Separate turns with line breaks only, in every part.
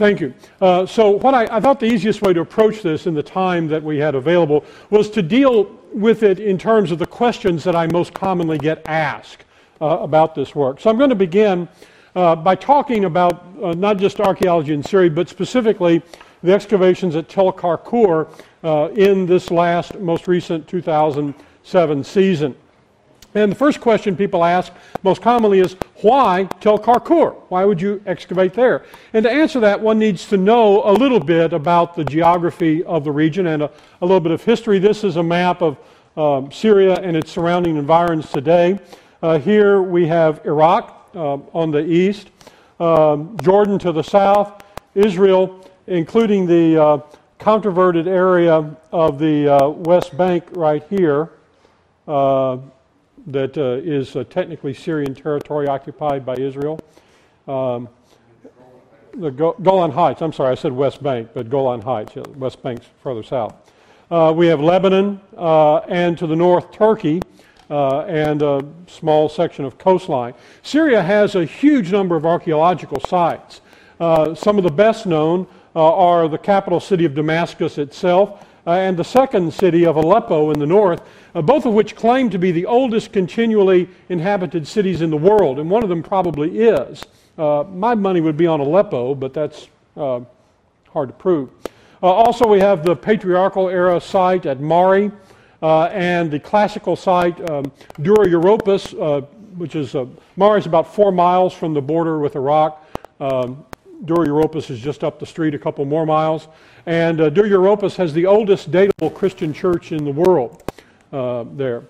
Thank you. So what I thought the easiest way to approach this in the time that we had available was to deal with it in terms of the questions that I most commonly get asked about this work. So I'm going to begin by talking about not just archaeology in Syria, but specifically the excavations at Tel Karkour in this most recent 2007 season. And the first question people ask most commonly is, why Tel Karkour? Why would you excavate there? And to answer that, one needs to know a little bit about the geography of the region and a little bit of history. This is a map of Syria and its surrounding environs today. Here we have Iraq on the east, Jordan to the south, Israel, including the controverted area of the West Bank right here, that is technically Syrian territory occupied by Israel. The Golan Heights, I'm sorry, I said West Bank, but Golan Heights, West Bank's further south. We have Lebanon, and to the north Turkey, and a small section of coastline. Syria has a huge number of archaeological sites. Some of the best known are the capital city of Damascus itself, and the second city of Aleppo in the north, both of which claim to be the oldest continually inhabited cities in the world, and one of them probably is. My money would be on Aleppo, but that's hard to prove. Also, we have the patriarchal era site at Mari, and the classical site, Dura Europos, which is, Mari is about 4 miles from the border with Iraq. Dura Europos is just up the street a couple more miles. And Dura Europos has the oldest datable Christian church in the world there.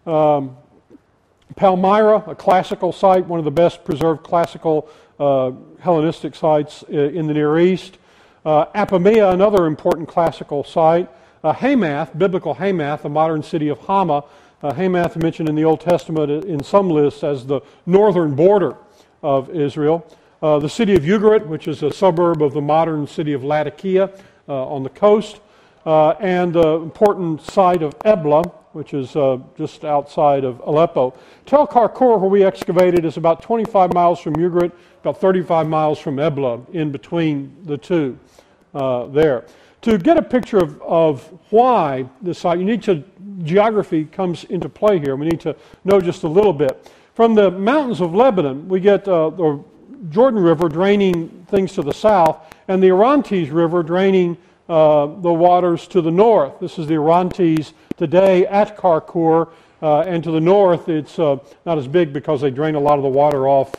Palmyra, a classical site, one of the best preserved classical Hellenistic sites in the Near East. Apamea, another important classical site. Hamath, biblical Hamath, a modern city of Hama. Hamath mentioned in the Old Testament in some lists as the northern border of Israel. The city of Ugarit, which is a suburb of the modern city of Latakia on the coast, and the important site of Ebla, which is just outside of Aleppo. Tel Karkour, where we excavated, is about 25 miles from Ugarit, about 35 miles from Ebla, in between the two there. To get a picture of why this site, geography comes into play here. We need to know just a little bit. From the mountains of Lebanon, we get the Jordan River draining things to the south, and the Orontes River draining the waters to the north. This is the Orontes today at Karkour, and to the north it's not as big because they drain a lot of the water off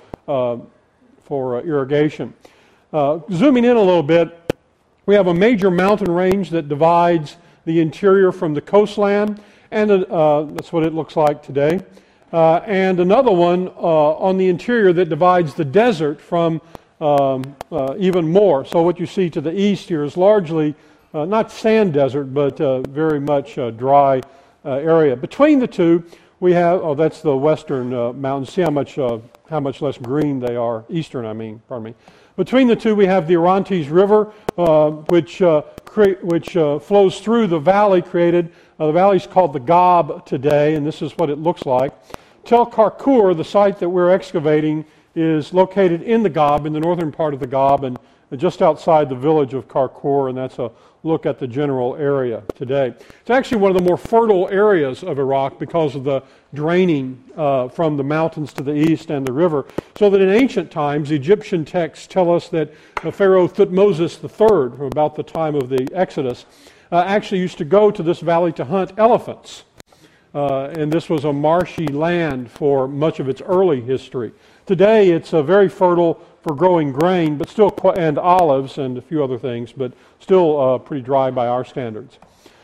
for irrigation. Zooming in a little bit, we have a major mountain range that divides the interior from the coastland, and that's what it looks like today. And another one on the interior that divides the desert from even more. So what you see to the east here is largely not sand desert, but very much dry area. Between the two, we have, that's the western mountains. See how much less green they are. Eastern, pardon me. Between the two, we have the Orontes River, which flows through the valley created. The valley is called the Gob today, and this is what it looks like. Tel Karkour, the site that we're excavating, is located in the Gob, in the northern part of the Gob, and just outside the village of Karkour, and that's a look at the general area today. It's actually one of the more fertile areas of Iraq because of the draining from the mountains to the east and the river, so that in ancient times, Egyptian texts tell us that Pharaoh Thutmose III, from about the time of the Exodus, actually used to go to this valley to hunt elephants. And this was a marshy land for much of its early history. Today, it's very fertile for growing grain, but still, and olives and a few other things, but still pretty dry by our standards.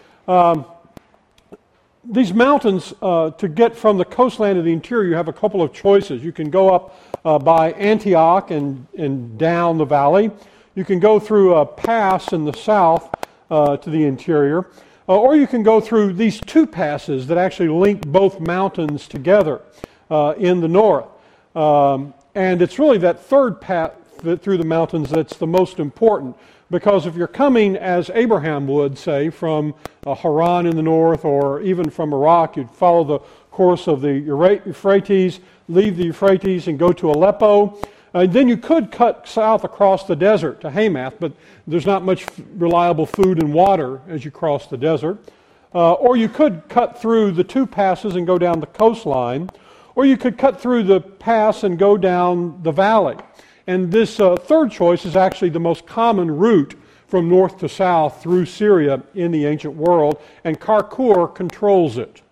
These mountains, to get from the coastland to the interior, you have a couple of choices. You can go up by Antioch and down the valley. You can go through a pass in the south to the interior, or you can go through these two passes that actually link both mountains together in the north. And it's really that third path through the mountains that's the most important, because if you're coming, as Abraham would say, from Haran in the north, or even from Iraq, you'd follow the course of the Euphrates, leave the Euphrates and go to Aleppo. Then you could cut south across the desert to Hamath, but there's not much reliable food and water as you cross the desert. Or you could cut through the two passes and go down the coastline. Or you could cut through the pass and go down the valley. And this third choice is actually the most common route from north to south through Syria in the ancient world, and Karkur controls it.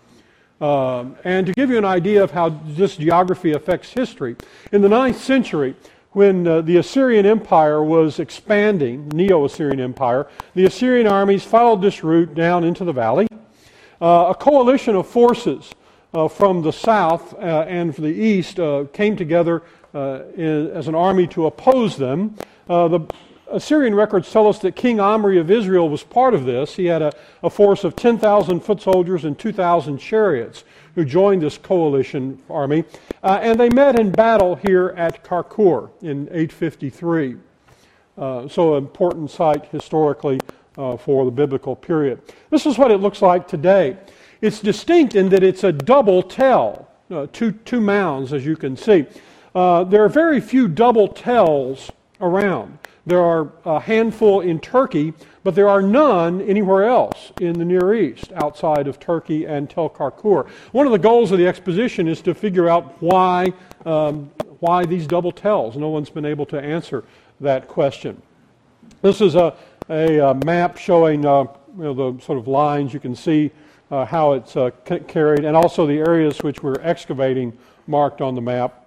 And to give you an idea of how this geography affects history, in the 9th century, when the Assyrian Empire was expanding, Neo-Assyrian Empire, the Assyrian armies followed this route down into the valley. A coalition of forces from the south and from the east came together as an army to oppose them. The Assyrian records tell us that King Omri of Israel was part of this. He had a force of 10,000 foot soldiers and 2,000 chariots who joined this coalition army. And they met in battle here at Karkur in 853. So an important site historically for the biblical period. This is what it looks like today. It's distinct in that it's a double tell, two mounds, as you can see. There are very few double tells around. There are a handful in Turkey, but there are none anywhere else in the Near East outside of Turkey and Tel Karkur. One of the goals of the exposition is to figure out why these double tells. No one's been able to answer that question. This is a map showing the sort of lines. You can see how it's carried, and also the areas which we're excavating marked on the map.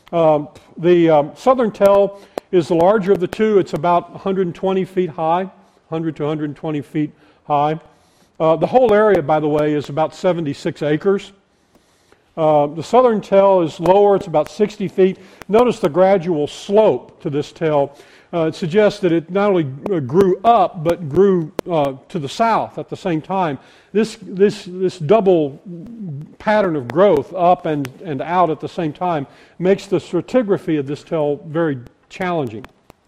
The southern tell is the larger of the two. It's about 120 feet high, 100 to 120 feet high. The whole area, by the way, is about 76 acres. The southern tell is lower. It's about 60 feet. Notice the gradual slope to this tell. It suggests that it not only grew up, but grew to the south at the same time. This double pattern of growth, up and out at the same time, makes the stratigraphy of this tell very challenging.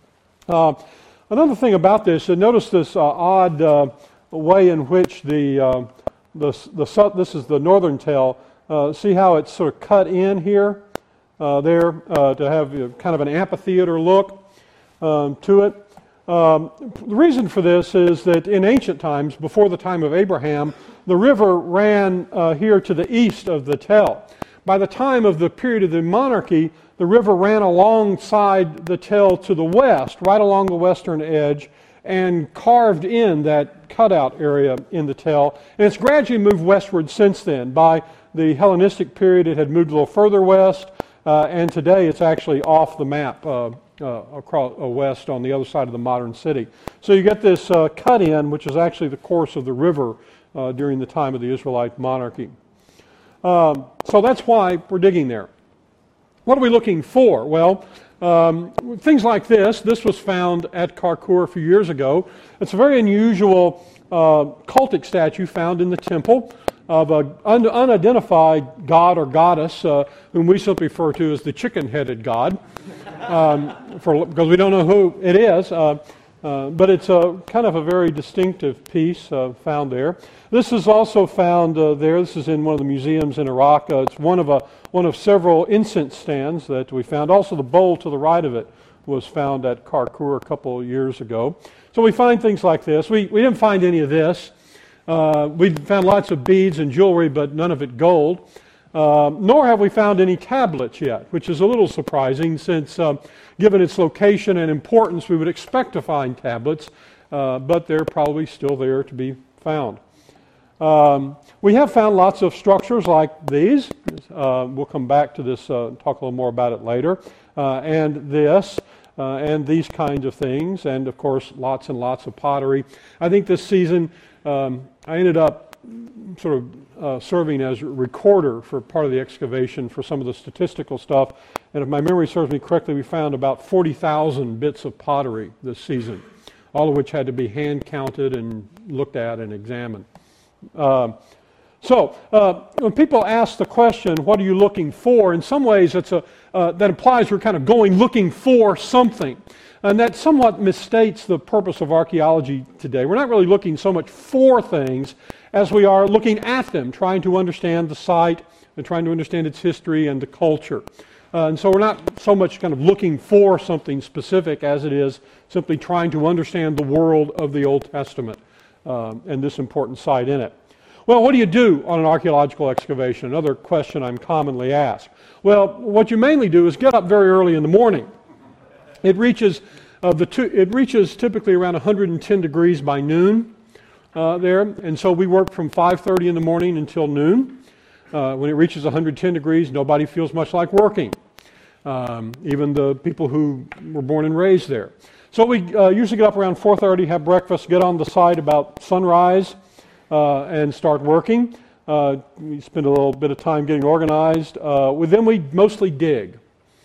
Another thing about this, notice this odd way in which this is the northern tell. See how it's sort of cut in here, there, to have kind of an amphitheater look to it. The reason for this is that in ancient times, before the time of Abraham, the river ran here to the east of the tell. By the time of the period of the monarchy, the river ran alongside the tell to the west, right along the western edge, and carved in that cutout area in the tell. And it's gradually moved westward since then. By the Hellenistic period, it had moved a little further west, and today it's actually off the map across west on the other side of the modern city. So you get this cut-in, which is actually the course of the river during the time of the Israelite monarchy. So that's why we're digging there. What are we looking for? Well, things like this. This was found at Karkur a few years ago. It's a very unusual cultic statue found in the temple of an unidentified god or goddess, whom we simply refer to as the chicken-headed god, because we don't know who it is. But it's kind of a very distinctive piece found there. This is also found there. This is in one of the museums in Iraq. It's one of several incense stands that we found. Also, the bowl to the right of it was found at Karkur a couple of years ago. So we find things like this. We didn't find any of this. We found lots of beads and jewelry, but none of it gold. Nor have we found any tablets yet, which is a little surprising since, given its location and importance, we would expect to find tablets, but they're probably still there to be found. We have found lots of structures like these. We'll come back to this, talk a little more about it later. And this, and these kinds of things, and of course lots and lots of pottery. I think this season I ended up sort of serving as a recorder for part of the excavation for some of the statistical stuff. And if my memory serves me correctly, we found about 40,000 bits of pottery this season, all of which had to be hand counted and looked at and examined. So when people ask the question, what are you looking for? In some ways, that implies we're kind of looking for something. And that somewhat misstates the purpose of archaeology today. We're not really looking so much for things as we are looking at them, trying to understand the site and trying to understand its history and the culture. And so we're not so much kind of looking for something specific as it is simply trying to understand the world of the Old Testament and this important site in it. Well, what do you do on an archaeological excavation? Another question I'm commonly asked. Well, what you mainly do is get up very early in the morning. It reaches typically around 110 degrees by noon there, and so we work from 5:30 in the morning until noon. When it reaches 110 degrees, nobody feels much like working, even the people who were born and raised there. So we usually get up around 4:30, have breakfast, get on the site about sunrise, and start working. We spend a little bit of time getting organized. Then we mostly dig.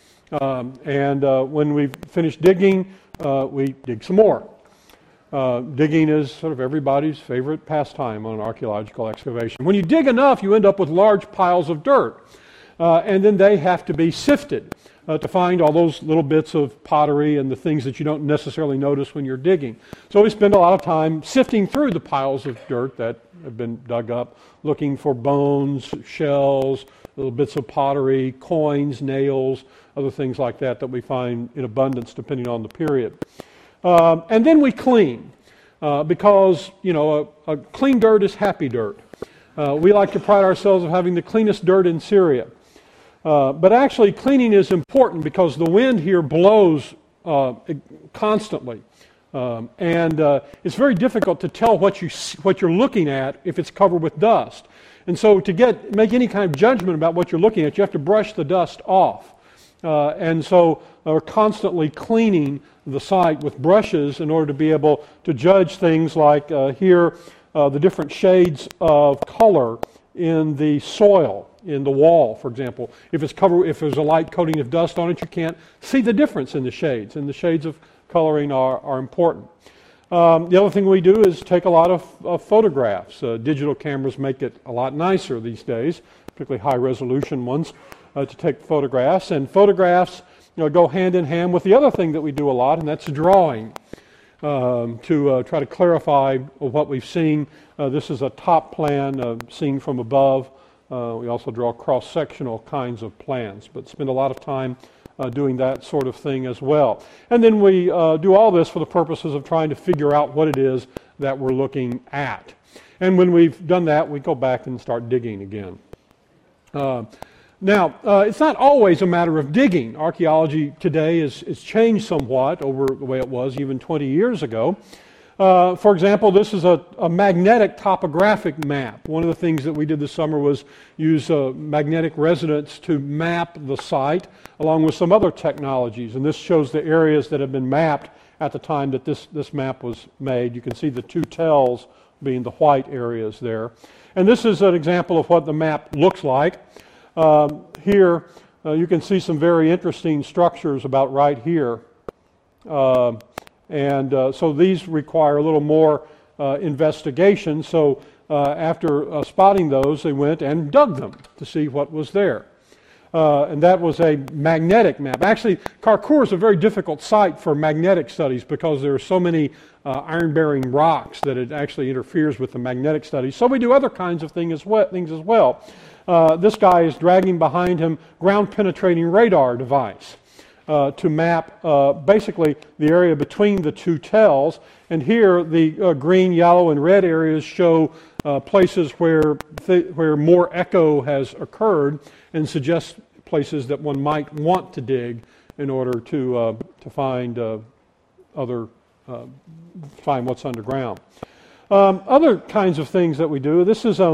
When we've finished digging, we dig some more. Digging is sort of everybody's favorite pastime on an archaeological excavation. When you dig enough, you end up with large piles of dirt. And then they have to be sifted to find all those little bits of pottery and the things that you don't necessarily notice when you're digging. So we spend a lot of time sifting through the piles of dirt that have been dug up, looking for bones, shells, little bits of pottery, coins, nails, other things like that we find in abundance depending on the period. And then we clean because, a clean dirt is happy dirt. We like to pride ourselves of having the cleanest dirt in Syria. But actually cleaning is important because the wind here blows constantly. It's very difficult to tell what you're looking at if it's covered with dust. And so to make any kind of judgment about what you're looking at, you have to brush the dust off. And so we're constantly cleaning the site with brushes in order to be able to judge things like here, the different shades of color in the soil, in the wall, for example. If there's a light coating of dust on it, you can't see the difference in the shades, and the shades of coloring are important. The other thing we do is take a lot of photographs. Digital cameras make it a lot nicer these days, particularly high-resolution ones, to take photographs. And photographs go hand in hand with the other thing that we do a lot, and that's drawing, to try to clarify what we've seen. This is a top plan seen from above. We also draw cross-sectional kinds of plans, but spend a lot of time doing that sort of thing as well. And then we do all this for the purposes of trying to figure out what it is that we're looking at. And when we've done that, we go back and start digging again. Now, it's not always a matter of digging. Archaeology today is changed somewhat over the way it was even 20 years ago. For example, this is a magnetic topographic map. One of the things that we did this summer was use magnetic resonance to map the site along with some other technologies. And this shows the areas that have been mapped at the time that this map was made. You can see the two tells being the white areas there. And this is an example of what the map looks like. Here you can see some very interesting structures about right here. So these require a little more investigation. So after spotting those, they went and dug them to see what was there. And that was a magnetic map. Actually, Karkur is a very difficult site for magnetic studies because there are so many iron-bearing rocks that it actually interferes with the magnetic studies. So we do other kinds of things as well. This guy is dragging behind him ground-penetrating radar device to map basically the area between the two tells. And here the green, yellow, and red areas show places where more echo has occurred and suggest places that one might want to dig in order to find find what's underground. Other kinds of things that we do. This is an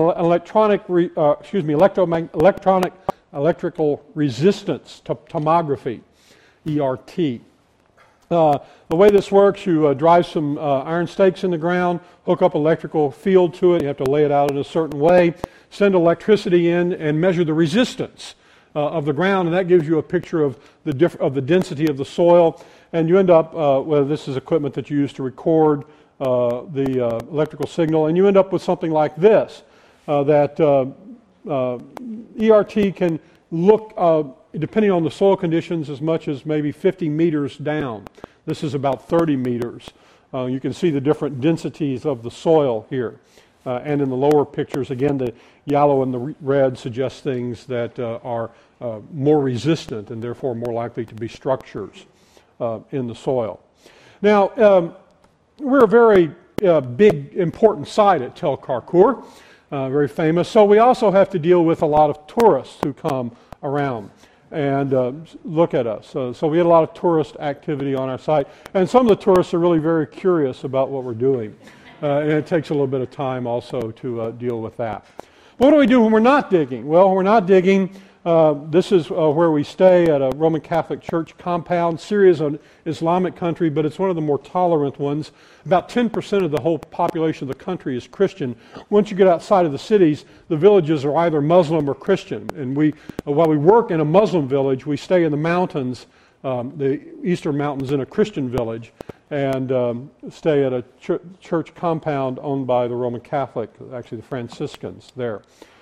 electrical resistance tomography, ERT. The way this works, you drive some iron stakes in the ground, hook up electrical field to it. You have to lay it out in a certain way, send electricity in, and measure the resistance of the ground, and that gives you a picture of the density of the soil. And you end up, this is equipment that you use to record the electrical signal, and you end up with something like this, that ERT can look, depending on the soil conditions, as much as maybe 50 meters down. This is about 30 meters. You can see the different densities of the soil here. And in the lower pictures, again, the yellow and the red suggest things that are more resistant and therefore more likely to be structures in the soil. Now, we're a very big, important site at Tel Karkour, very famous. So we also have to deal with a lot of tourists who come around and look at us. So we had a lot of tourist activity on our site. And some of the tourists are really very curious about what we're doing. And it takes a little bit of time also to deal with that. What do we do when we're not digging? Well, when we're not digging, this is where we stay at a Roman Catholic Church compound. Syria is an Islamic country, but it's one of the more tolerant ones. About 10% of the whole population of the country is Christian. Once you get outside of the cities, the villages are either Muslim or Christian. And while we work in a Muslim village, we stay in the mountains, the Eastern Mountains, in a Christian village, and stay at a church compound owned by the Roman Catholic, actually the Franciscans there.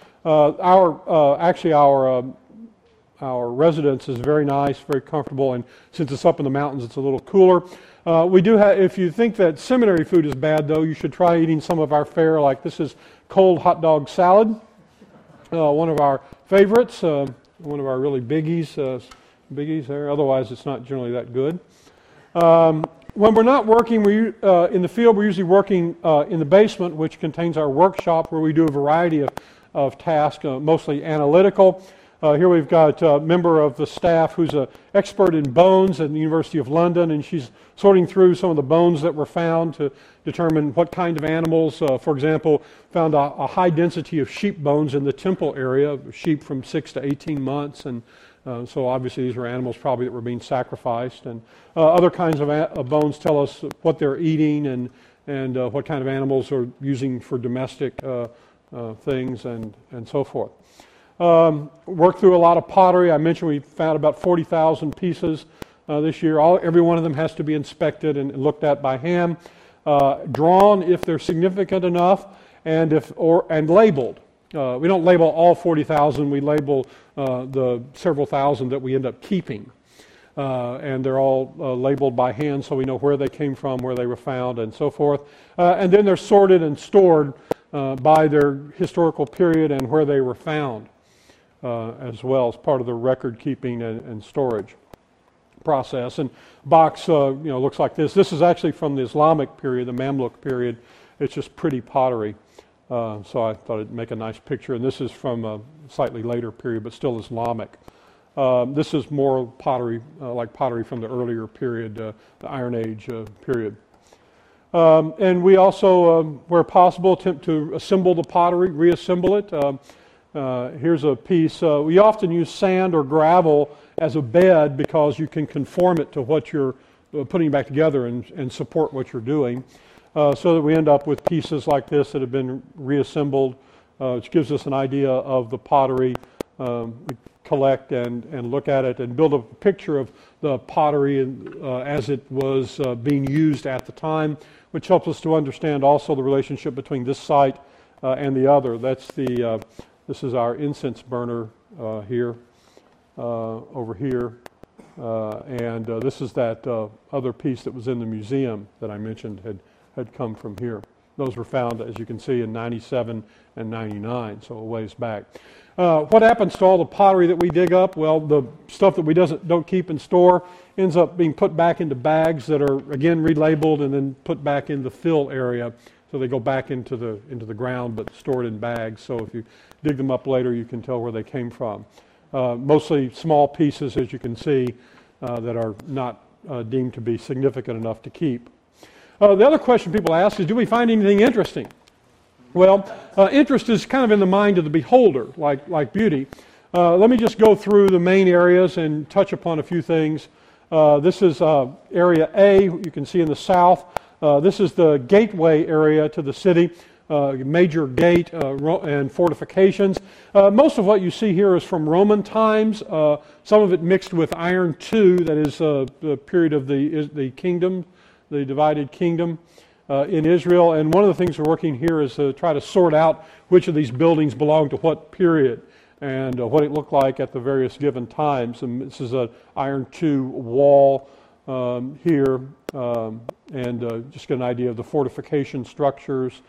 Our residence is very nice, very comfortable, and since it's up in the mountains, it's a little cooler. We do have, if you think that seminary food is bad, though, you should try eating some of our fare. Like this is cold hot dog salad, one of our favorites, one of our really biggies there. Otherwise, it's not generally that good. When we're not working in the field, we're usually working in the basement, which contains our workshop, where we do a variety of tasks, mostly analytical. Here we've got a member of the staff who's an expert in bones at the University of London, and she's sorting through some of the bones that were found to determine what kind of animals. For example, found a high density of sheep bones in the Temple area, sheep from 6 to 18 months, and so obviously these were animals probably that were being sacrificed. And other kinds of bones tell us what they're eating and what kind of animals are using for domestic things and so forth. Worked through a lot of pottery. I mentioned we found about 40,000 pieces this year. Every one of them has to be inspected and looked at by hand, drawn if they're significant enough, and labeled. We don't label all 40,000. We label the several thousand that we end up keeping, and they're all labeled by hand, so we know where they came from, where they were found, and so forth. And then they're sorted and stored by their historical period and where they were found, as well as part of the record keeping and storage process. And box, looks like this. This is actually from the Islamic period, the Mamluk period. It's just pretty pottery. So I thought it'd make a nice picture. And this is from a slightly later period, but still Islamic. This is more pottery, like pottery from the earlier period, the Iron Age period. And we also, where possible, attempt to assemble the pottery, reassemble it. Here's a piece. We often use sand or gravel as a bed because you can conform it to what you're putting back together and support what you're doing. So that we end up with pieces like this that have been reassembled, which gives us an idea of the pottery. We collect and look at it and build a picture of the pottery as it was being used at the time, which helps us to understand also the relationship between this site and the other. This is our incense burner here, over here. And this is that other piece that was in the museum that I mentioned had come from here. Those were found, as you can see, in 97 and 99, so a ways back. What happens to all the pottery that we dig up? Well, the stuff that we don't keep and store ends up being put back into bags that are, again, relabeled and then put back in the fill area. So they go back into the ground, but stored in bags. So if you dig them up later, you can tell where they came from. Mostly small pieces, as you can see, that are not deemed to be significant enough to keep. The other question people ask is, do we find anything interesting? Well, interest is kind of in the mind of the beholder, like beauty. Let me just go through the main areas and touch upon a few things. This is area A, you can see in the south. This is the gateway area to the city, major gate and fortifications. Most of what you see here is from Roman times, some of it mixed with Iron II, that is the period of the kingdom, the divided kingdom in Israel. And one of the things we're working here is to try to sort out which of these buildings belong to what period and what it looked like at the various given times. And this is an Iron II wall here, and just get an idea of the fortification structures.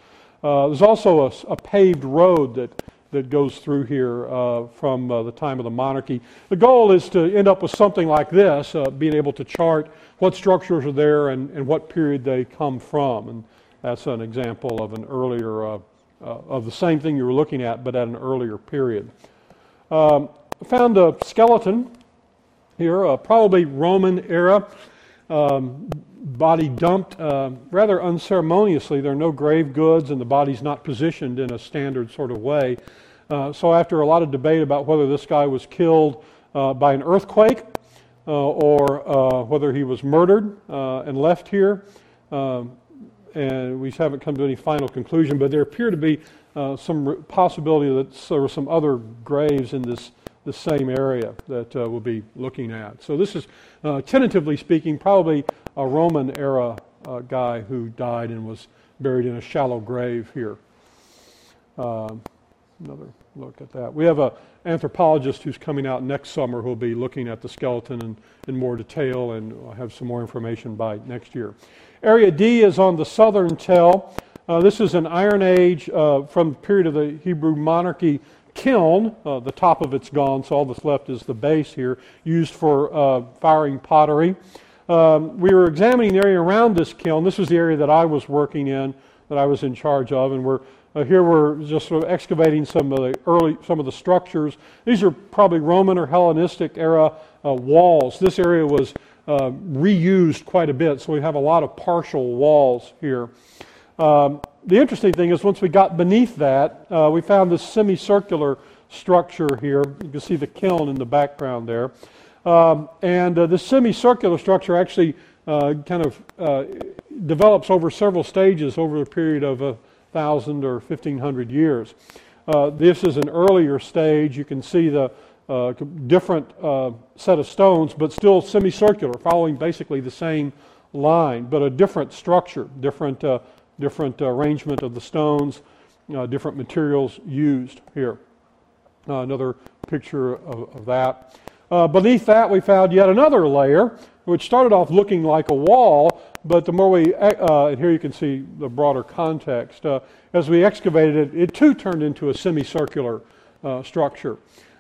There's also a paved road that goes through here from the time of the monarchy. The goal is to end up with something like this, being able to chart what structures are there and what period they come from. And that's an example of an earlier, of the same thing you were looking at, but at an earlier period. I found a skeleton here, probably Roman era, body dumped rather unceremoniously. There are no grave goods and the body's not positioned in a standard sort of way. So after a lot of debate about whether this guy was killed by an earthquake or whether he was murdered and left here, and we haven't come to any final conclusion, but there appear to be some possibility that there were some other graves in the same area that we'll be looking at. So this is, tentatively speaking, probably a Roman era guy who died and was buried in a shallow grave here. Another look at that. We have an anthropologist who's coming out next summer who will be looking at the skeleton in more detail, and we'll have some more information by next year. Area D is on the southern tell. This is an Iron Age from the period of the Hebrew monarchy kiln. The top of it's gone, so all that's left is the base here, used for firing pottery. We were examining the area around this kiln. This was the area that I was working in, that I was in charge of, and here we're just sort of excavating some of the structures. These are probably Roman or Hellenistic era walls. This area was reused quite a bit, so we have a lot of partial walls here. The interesting thing is once we got beneath that, we found this semicircular structure here. You can see the kiln in the background there. And this semicircular structure actually kind of develops over several stages over a period of 1,000 or 1,500 years. This is an earlier stage. You can see the different set of stones, but still semicircular, following basically the same line, but a different structure, different arrangement of the stones, different materials used here. Another picture of that. Beneath that, we found yet another layer, which started off looking like a wall, but the more we, and here you can see the broader context, as we excavated it, it too turned into a semicircular structure.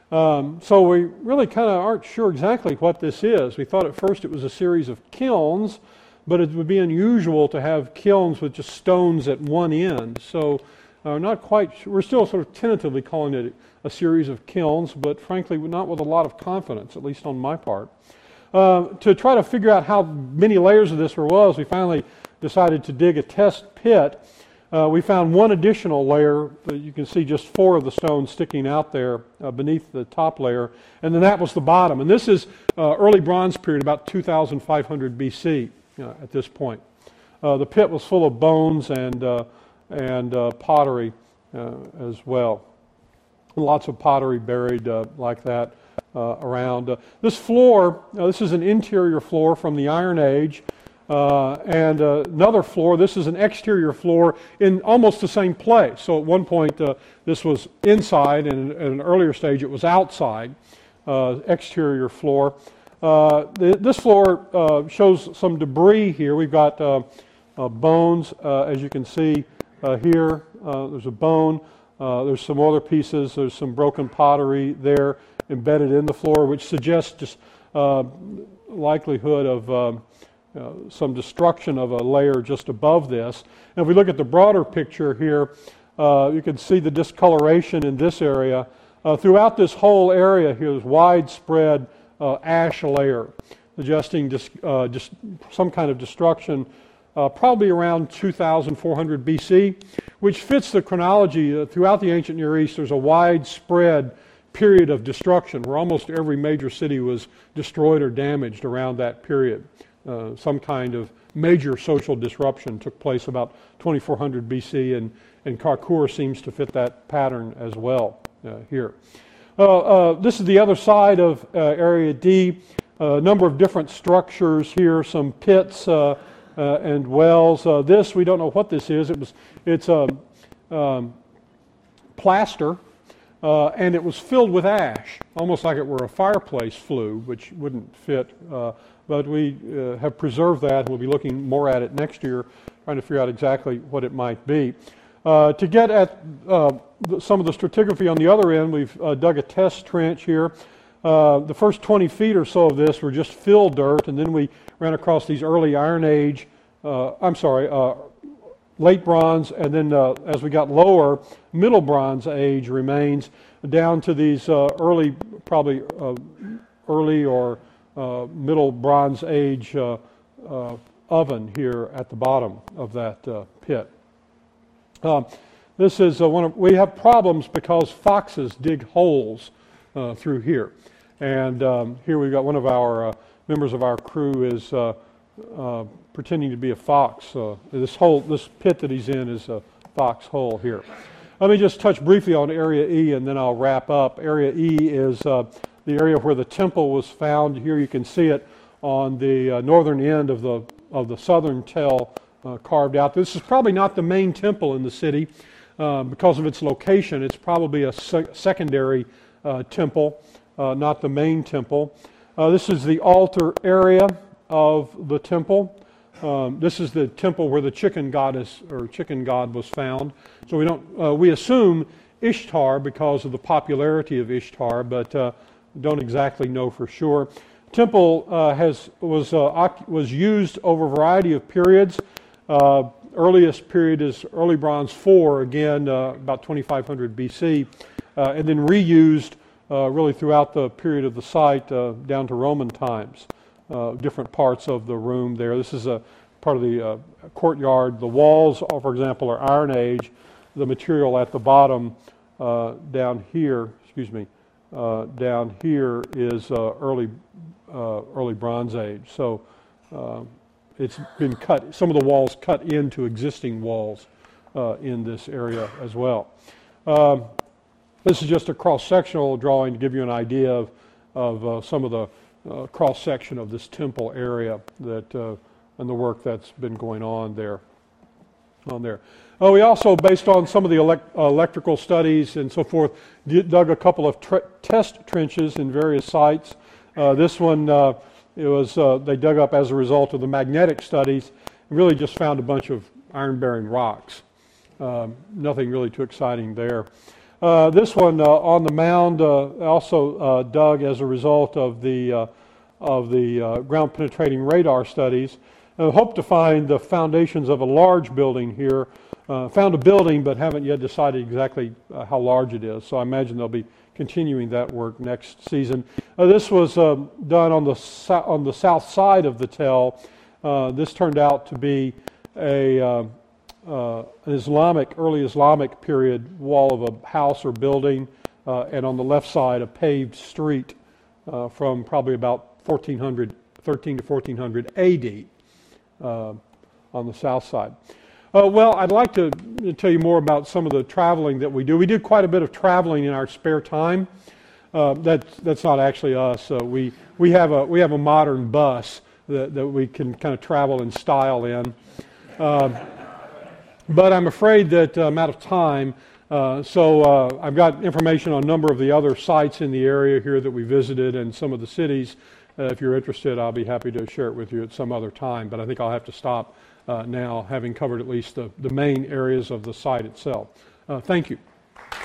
So we really kind of aren't sure exactly what this is. We thought at first it was a series of kilns, but it would be unusual to have kilns with just stones at one end. So not quite sure. We're still sort of tentatively calling it a series of kilns, but frankly not with a lot of confidence, at least on my part. To try to figure out how many layers of this there was, we finally decided to dig a test pit. We found one additional layer. You can see just 4 of the stones sticking out there beneath the top layer, and then that was the bottom. And this is early Bronze period, about 2,500 BC at this point. The pit was full of bones and pottery as well. Lots of pottery buried like that around. This floor, this is an interior floor from the Iron Age. And another floor, this is an exterior floor in almost the same place. So at one point this was inside, and at an earlier stage it was outside, exterior floor. This floor shows some debris here. We've got bones, as you can see here. There's a bone. There's some other pieces. There's some broken pottery there embedded in the floor, which suggests just likelihood of some destruction of a layer just above this. And if we look at the broader picture here, you can see the discoloration in this area. Throughout this whole area here is widespread ash layer, suggesting just some kind of destruction, probably around 2,400 BC, which fits the chronology. Throughout the ancient Near East, there's a widespread period of destruction where almost every major city was destroyed or damaged around that period. Some kind of major social disruption took place about 2400 BC, and Karkur seems to fit that pattern as well here. This is the other side of Area D. A number of different structures here, some pits and wells. This, we don't know what this is. It's plaster, and it was filled with ash, almost like it were a fireplace flue, which wouldn't fit. But we have preserved that. We'll be looking more at it next year, trying to figure out exactly what it might be. To get at some of the stratigraphy on the other end, we've dug a test trench here. The first 20 feet or so of this were just fill dirt, and then we ran across these early Iron Age, late Bronze, and then as we got lower, Middle Bronze Age remains down to these early or Middle Bronze Age oven here at the bottom of that pit. This is we have problems because foxes dig holes through here. And here we've got one of our members of our crew is pretending to be a fox. This pit that he's in is a fox hole here. Let me just touch briefly on Area E and then I'll wrap up. Area E is the area where the temple was found. Here you can see it on the northern end of the southern tell carved out. This is probably not the main temple in the city because of its location. It's probably a secondary temple, not the main temple. This is the altar area of the temple. This is the temple where the chicken goddess or chicken god was found. So we assume Ishtar because of the popularity of Ishtar, but don't exactly know for sure. Temple was used over a variety of periods. Earliest period is Early Bronze 4, again about 2500 BC, and then reused really throughout the period of the site down to Roman times. Different parts of the room there. This is a part of the courtyard. The walls, for example, are Iron Age. The material at the bottom down here, down here is early Bronze Age. So it's been cut. Some of the walls cut into existing walls in this area as well. This is just a cross-sectional drawing to give you an idea of some of the cross-section of this temple area and the work that's been going on there. We also, based on some of the electrical studies and so forth, dug a couple of test trenches in various sites. This one they dug up as a result of the magnetic studies and really just found a bunch of iron-bearing rocks. Nothing really too exciting there. This one on the mound also dug as a result of the ground-penetrating radar studies. Hope to find the foundations of a large building here. Found a building, but haven't yet decided exactly how large it is. So I imagine they'll be continuing that work next season. This was done on the south side of the tell. This turned out to be an early Islamic period wall of a house or building, and on the left side a paved street from probably about 1300 to 1400 AD on the south side. Well, I'd like to tell you more about some of the traveling that we do. We do quite a bit of traveling in our spare time. That's not actually us. We have a modern bus that we can kind of travel in style in. But I'm afraid that I'm out of time. So I've got information on a number of the other sites in the area here that we visited and some of the cities. If you're interested, I'll be happy to share it with you at some other time. But I think I'll have to stop now, having covered at least the main areas of the site itself. Thank you.